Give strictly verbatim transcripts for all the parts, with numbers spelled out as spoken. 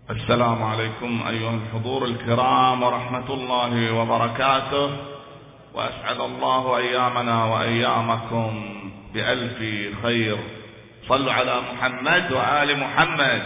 السلام عليكم أيها الحضور الكرام ورحمة الله وبركاته، وأسعد الله أيامنا وأيامكم بألف خير. صلوا على محمد وآل محمد.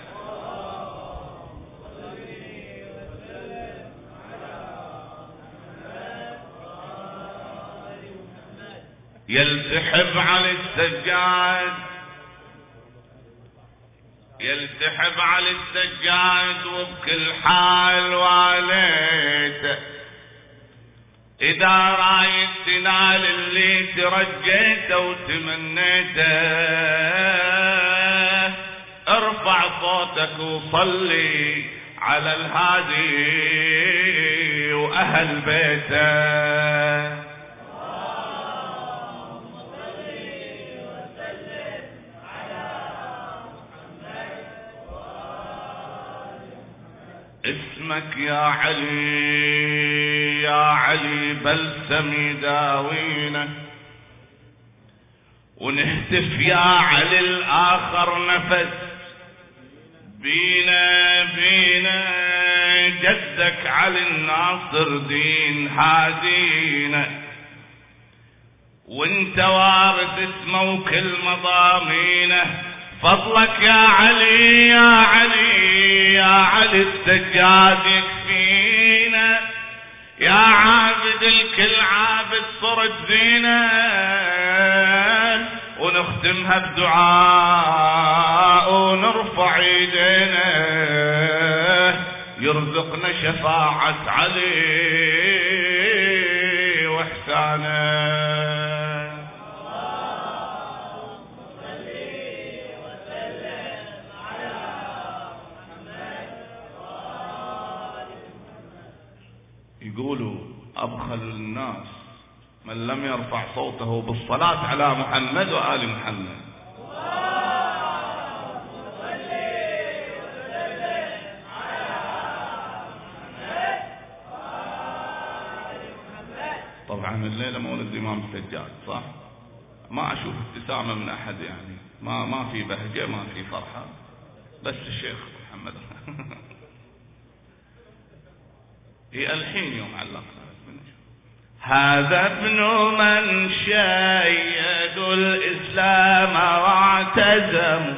يلتحب على السجاد يلتحب على السجاد وبكل حال واليته، إذا رايد تنال اللي ترجيته وتمنيته، ارفع صوتك وصلي على الهادي وأهل بيته. اسمك يا علي يا علي بلسم يداوينا، ونهتف يا علي الآخر نفس بينا بينا، جدك علي الناصر دين هادينا، وانت وارث اسمه وكل مضامينه. فضلك يا علي يا علي يا علي السجاد يكفينا، يا عابد الكل عابد صرت زينة، ونختمها بدعاء ونرفع ايدينا، يرزقنا شفاعة علي واحسانه. يقولوا أبخل الناس من لم يرفع صوته بالصلاة على محمد وآل محمد. طبعا الليلة مولد الإمام السجاد صح؟ ما أشوف ابتسامة من أحد، يعني ما ما في بهجة ما في فرحة، بس الشيخ محمد هي الحين يوم علقنا. هذا ابن من شيدوا الإسلام واعتزموا،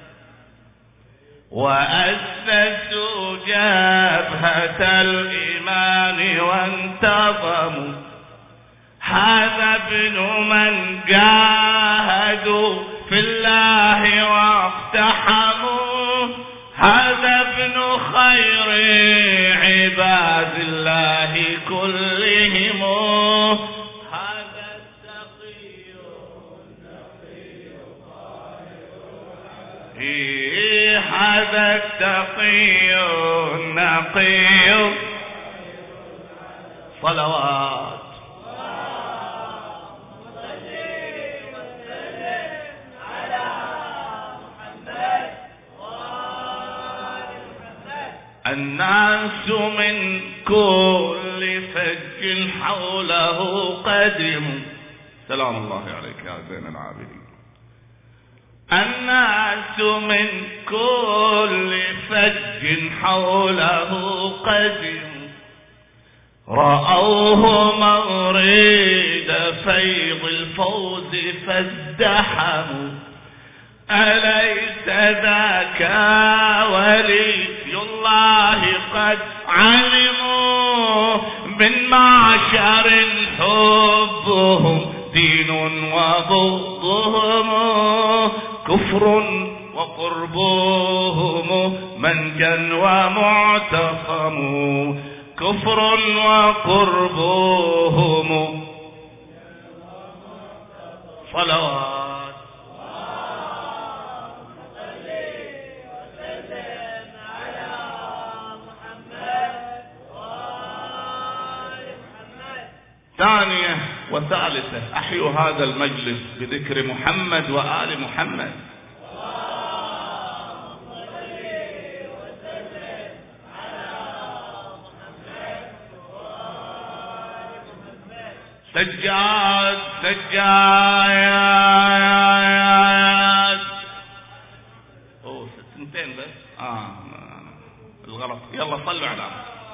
وأسسوا جبهة الإيمان وانتظموا. هذا ابن من جاهدوا في الله واقتحموا، هذا ابن خير عباد الله كلهم. هذا التقي النقي الطاهر، هذا التقي النقي. صلوات الناس من كل فج حوله قدم. سلام الله عليك يا زين العابدين. الناس من كل فج حوله قدم، رأوه مورد فيض الفوز فازدحموا. أليس ذاك ولي الله قد علموا، من معشر حبهم دين وضدهم كفر، وقربهم منجا ومعتصم. كفر وقربهم. صلوات ثانية وثالثة. أحيوا هذا المجلس بذكر محمد وآل محمد. سجاد سجاد. اوه سنتين بس. اه الغلط. يلا صلوا على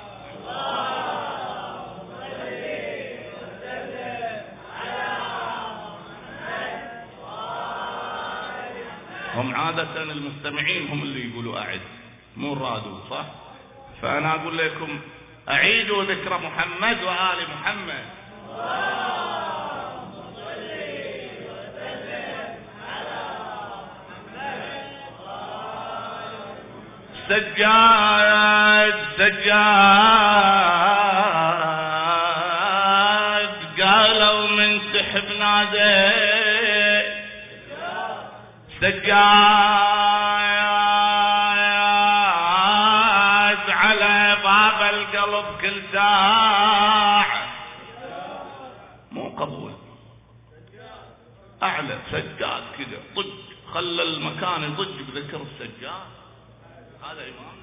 هم عادة المستمعين هم اللي يقولوا أعد مو الرادو صح؟ فأنا أقول لكم أعيدوا ذكر محمد وآل محمد. سجاد سجاد قالوا من تحب نادي سجاد على باب القلب كل ساعة مو قبول أعلى سجاد كذا ضج خلى المكان يضج بذكر السجاد. هذا إمامنا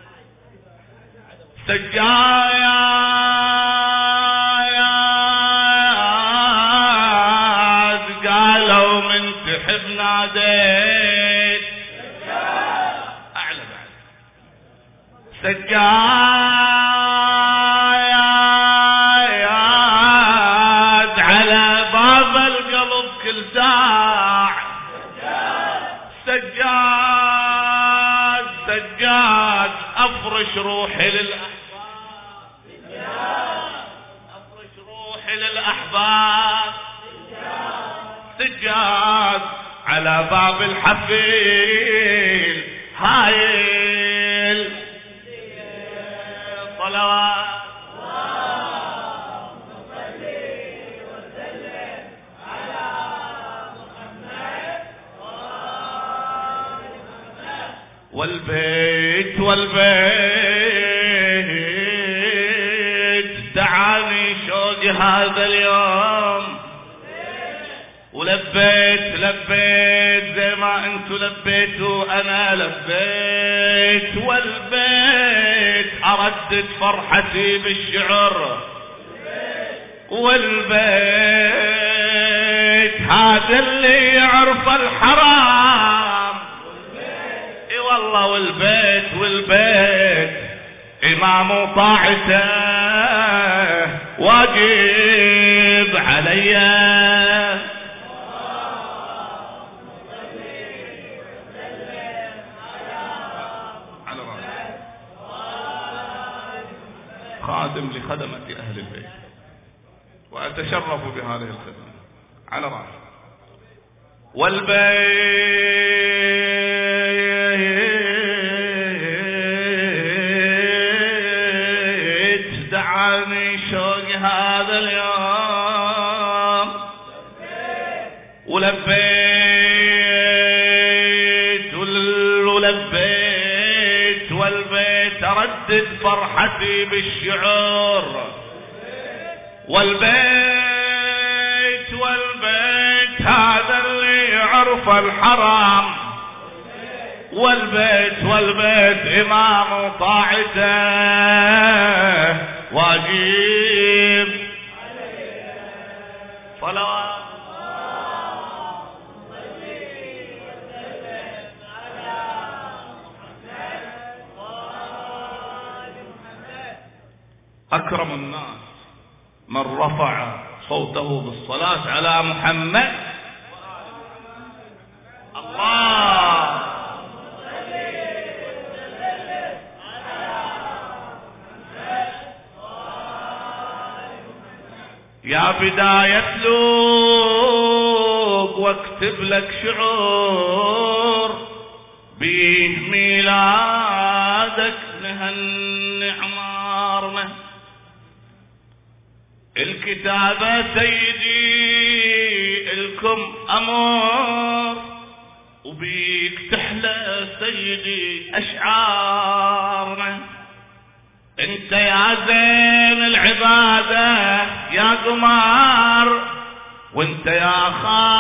سجاد قالوا من تحب ناديت أعلى بعد سجاد على باب القلب كل ساعة سجاد سجاد أفرش روحي للأحباب أفرش روحي للأحباب سجاد على باب الحفيل هايل صلوات والبيت والبيت دعاني شوقي هذا اليوم ولبيت لبيت زي ما انتوا لبيتوا انا لبيت والبيت اردد فرحتي بالشعر والبيت هذا اللي يعرف الحرام والله والبيت والبيت إمام طاعته واجب علي خادم لخدمة أهل البيت وأتشرف بهذه الخدمة على رأسي والبيت دعاني شوقي هذا اليوم ولبيت ولبيت والبيت أردد فرحتي بالشعور والبيت والبيت هذا اللي يعرف الحرام والبيت والبيت إمام طاعته واجب صلوات أكرم الناس من رفع صوته بالصلاة على محمد الله يا بداية لوق واكتب لك شعور بيه ميلادك نهني عمارنا الكتابة سيدي الكم أمور وبيك تحلى سيدي أشعارنا انت يا زين العبادة يا قمار وانت يا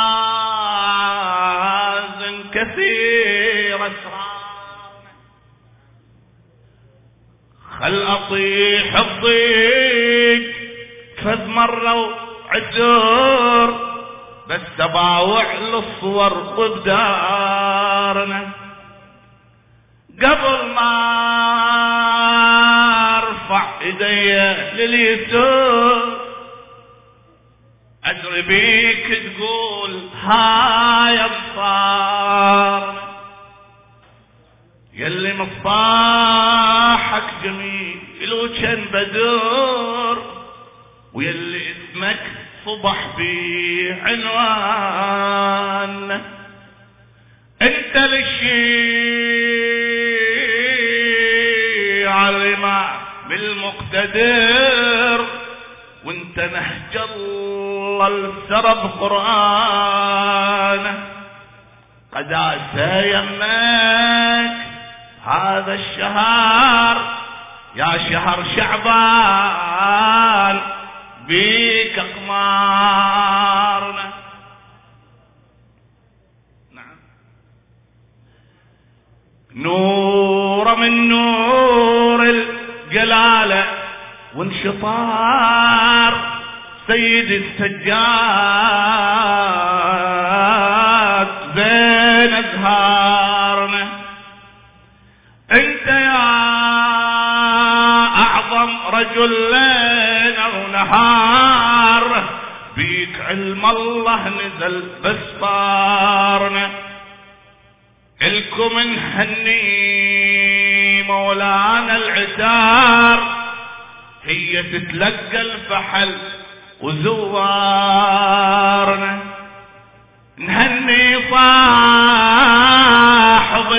خازن كثير أسرارنا خل أطيح الضيق فذ مرة وعذور بس تباوع للصور وبدارنا قبل ما ارفع ايدي لليسار ادري بيك تقول هاي انصار يلي مصباحك جميل وجن بدور ويلي اسمك صبح بيه عنوان انت للشيع الرماح بالمقتدر وانت نهج الله السرب قرآن قد عسى يمك هذا الشهر يا شهر شعبان بيك اقمارنا. نعم نور من نور الجلالة وانشطار سيد السجاد بين ازهارنا انت يا اعظم رجل ليل ونهار بيك علم الله نزل بسطارنا الكم نهني مولانا العتار هي تتلقى الفحل وزوارنا نهني صاحب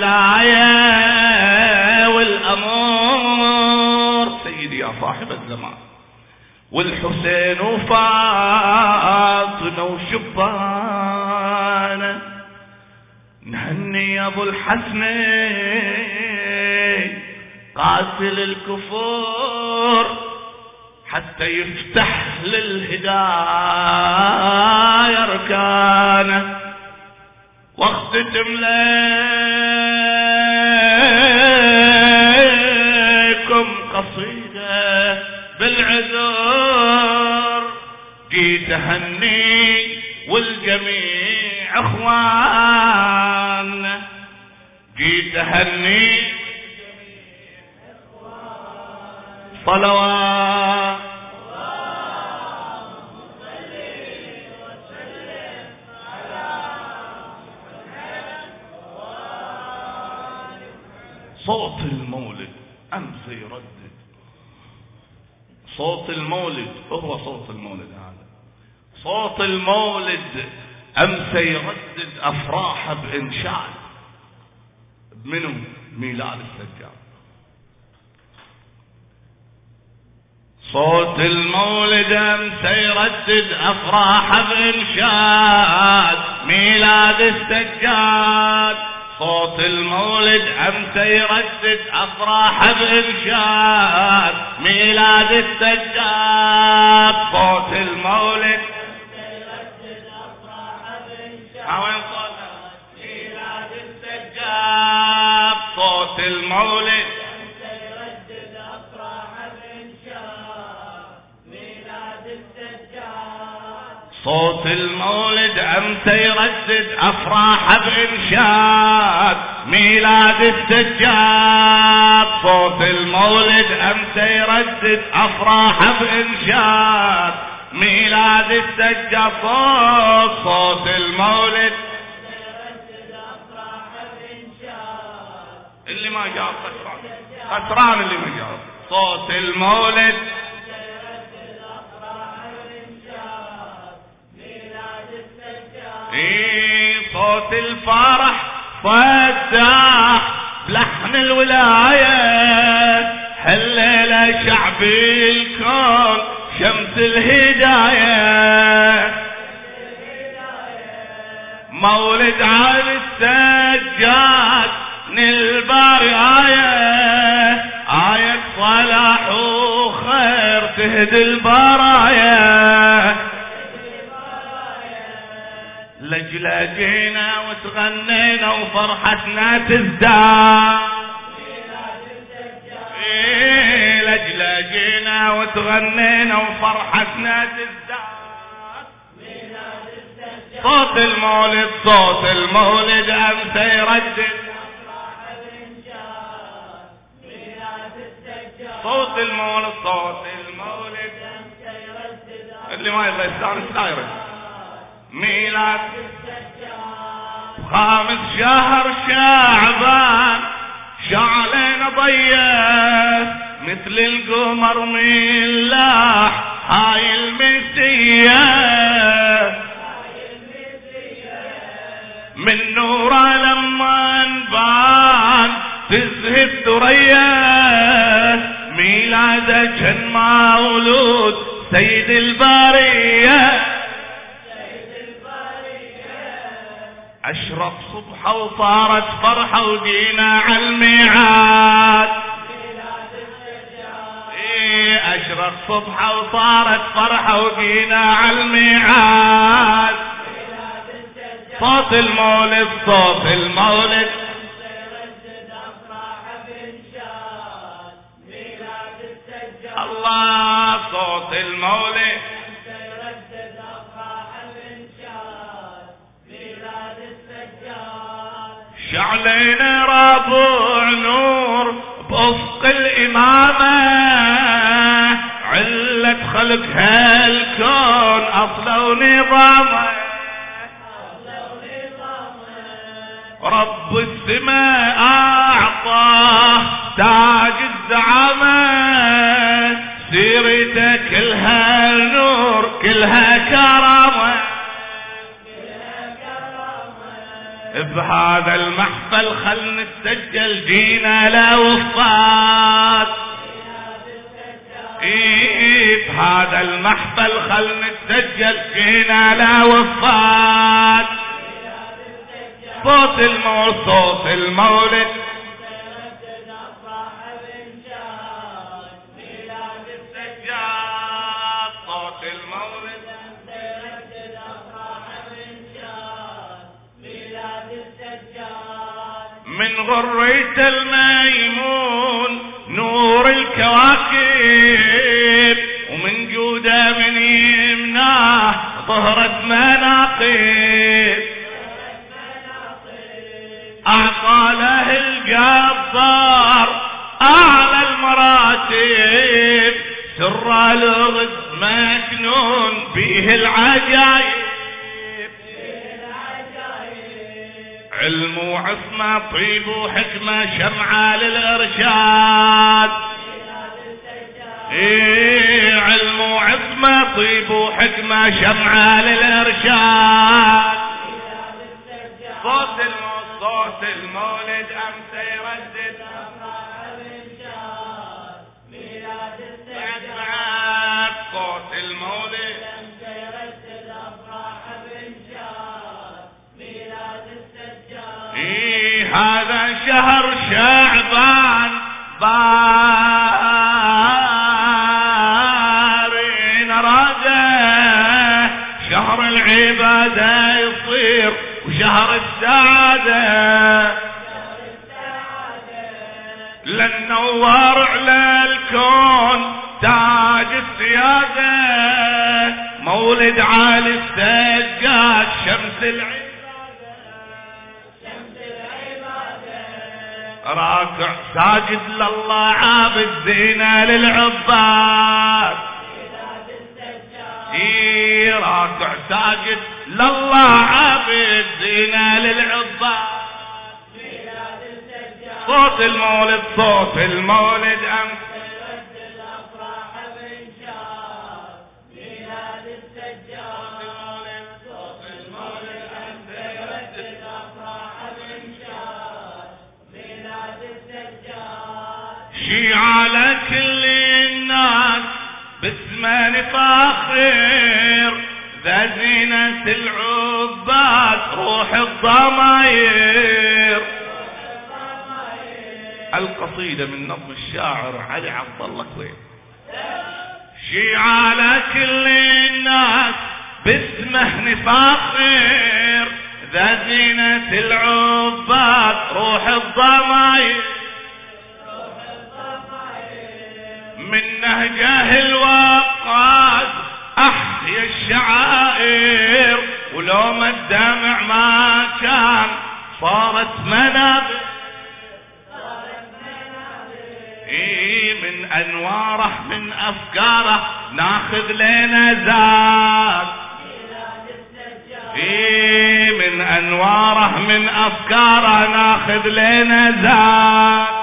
الولاية والأمور سيدي يا صاحب الزمان والحسين وفاطمة وشبانة نهني أبو الحسنين قاتل الكفور حتى يفتح للهداية أركانه واختتم لكم قصيدة بالعذر جيت أهني والجميع اخوان جيت أهني صلوات صوت المولد أمس يردد صوت المولد هو صوت المولد هذا صوت المولد أمس يردد أفراح بإنشاد منه ميلاد السجاد صوت المولد أمس يردد أفراح بإنشاد ميلاد السجاد صوت المولد أمس يردد أفراح بإنشاد ميلاد السجاد صوت المولد أمس يردد أفراح بإنشاد ميلاد السجاد صوت المولد أمس يردد أفراح بإنشاد ميلاد السجاد صوت المولد أمس يردد أفراح بإنشاد ميلاد السجاد صوت المولد أمس يردد أفراح بإنشاد ميلاد السجاد صوت صوت المولد يردد أفراح بإنشاد اللي ما جاب خسران خسران اللي ما جاب صوت المولد ايه صوت الفرح فتاح بلحن الولاية حليلة شعب الكون شمس الهداية مولد علي السجاد من الباري آية آية صلاح وخير تهدي البرايا لجلا جينا وتغنينا وفرحتنا تزداد إيه لجلا جينا وتغنينا وفرحتنا تزداد صوت المولد صوت المولد أمس يردد صوت المولد صوت المولد اللي ما يبغى يستانس لا يرد. ميلاد خامس شهر شعبان شعلنا ضيّت مثل القمر من لاح هاي المسية من نوره لما انبان تزهي الثريا ميلاده كان مولود سيد البريه اشرق صبحه وصارت فرحه وجينا على الميعاد. ايه اشرق صبحه وصارت فرحه وجينا على الميعاد. صوت المولد صوت المولد الله صوت المولد شعلنا ربع نور بأفق الإمامة علة خلق هالكون أصله ونظامه رب السماء أعطاه تاج الزعامة سيرته كلها نور كلها كرامة بهذا المحفل خل نتسجل جينا لوفات. إيه بهذا المحفل خل نتسجل جينا لوفات. صوت المولد صوت المولد صوت المولد من غريت الميمون نور الكواكب ومن جوده من يمناه ظهرت مناقب أعطى له الجبار أعلى المراتب سر لغز مكنون به العجائب علم وعصمة طيب وحكمة شمعة للإرشاد. إيه علم وعصمة طيب وحكمة شمعة للإرشاد. صوت المولد صوت المولد أمس يردد بعد صوت المولد إيه هذا شهر شعبان بارين راده شهر العبادة يصير وشهر السعادة لننور على الكون تاج السيادة مولد عالي السجاد شمس العبادة راكع ساجد لله عابد زينة للعباد. اي راكع ساجد لله عابد زينة للعباد. صوت المولد صوت المولد أمس على كل الناس باسمه نفاخر ذا زينة العباد روح الضماير. القصيدة من نظم الشاعر علي عبد الله كويت. شي على كل الناس باسمه نفاخر ذا زينة العباد روح الضماير من نهجه الوقاد احيا الشعائر ولو ما الدمع ما كان صارت منابر. من أنواره من أفكاره ناخذ لنا زاد، إيه من أنواره من أفكاره ناخذ لنا زاد.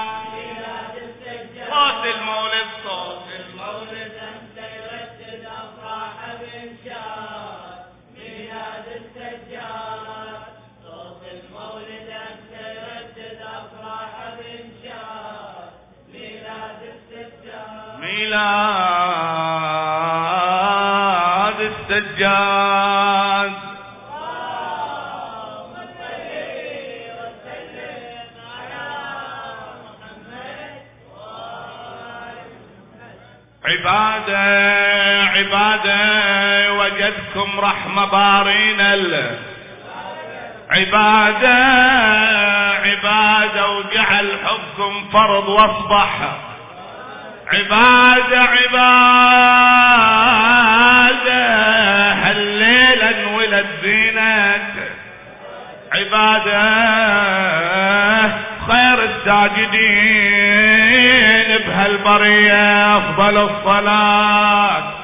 صوت المولد صوت المولد أنت يردد أفراح بإنشاد ميلاد السجاد. صوت المولد أنت يردد أفراح بإنشاد ميلاد السجاد ميلاد السجاد. عبادة عبادة وجدكم رحمة بارينا عبادة عبادة وجعل حبكم فرض واصبح عبادة عبادة هالليلة انولد زينة عبادة خير الساجدين بهالبرية أفضل الصلاة